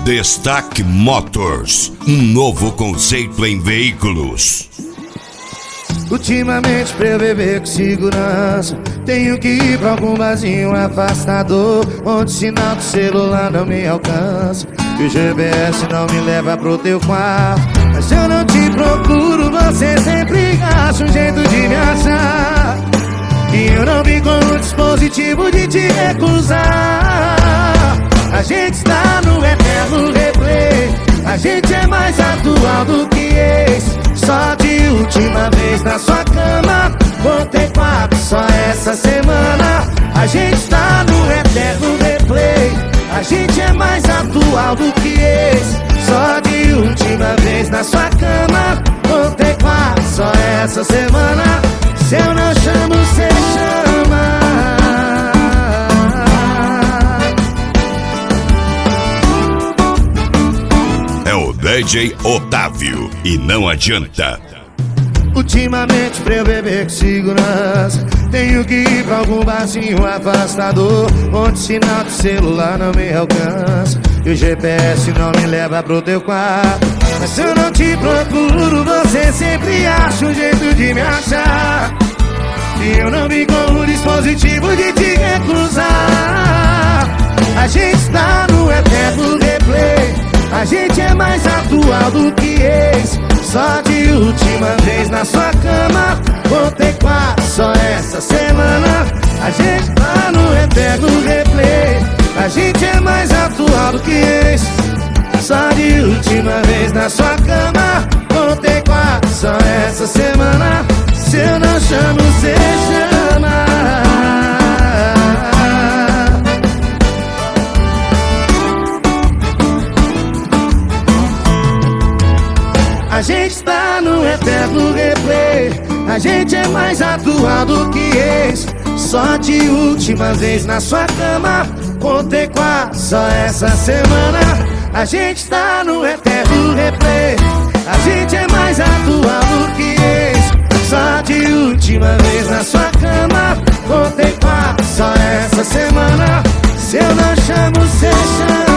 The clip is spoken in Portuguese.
Destaque Motors, um novo conceito em veículos. Ultimamente pra eu beber com segurança, tenho que ir pra algum barzinho afastador, onde o sinal do celular não me alcança e o GPS não me leva pro teu quarto. Mas se eu não te procuro, você sempre acha um jeito de me achar, e eu não vim com o dispositivo de te recusar. A gente está no eterno replay, a gente é mais atual do que ex. Só de última vez na sua cama, contei 4 só essa semana. A gente está no eterno replay, a gente é mais atual do que ex. Só de última vez na sua cama, contei 4 só essa semana. Se eu não chamo, cê chama. É o DJ Otávio e não adianta. Ultimamente pra eu beber com segurança, tenho que ir pra algum barzinho afastador, onde o sinal do celular não me alcança e o GPS não me leva pro teu quarto. Mas se eu não te procuro, você sempre acha um jeito de me achar, e eu não vim com o dispositivo de te recusar. A gente está no eterno replay, a gente é mais atual do que ex. Só de última vez na sua cama, contei 4 só essa semana. A gente tá no eterno replay, a gente é mais atual do que ex. Só de última vez na sua cama, contei 4 só essa semana. Se eu não chamo, cê chama. A gente está no eterno replay, a gente é mais atual do que ex. Só de última vez na sua cama, contei 4 só essa semana. A gente está no eterno replay, a gente é mais atual do que ex. Só de última vez na sua cama, contei 4 só essa semana. Se eu não chamo, cê chama.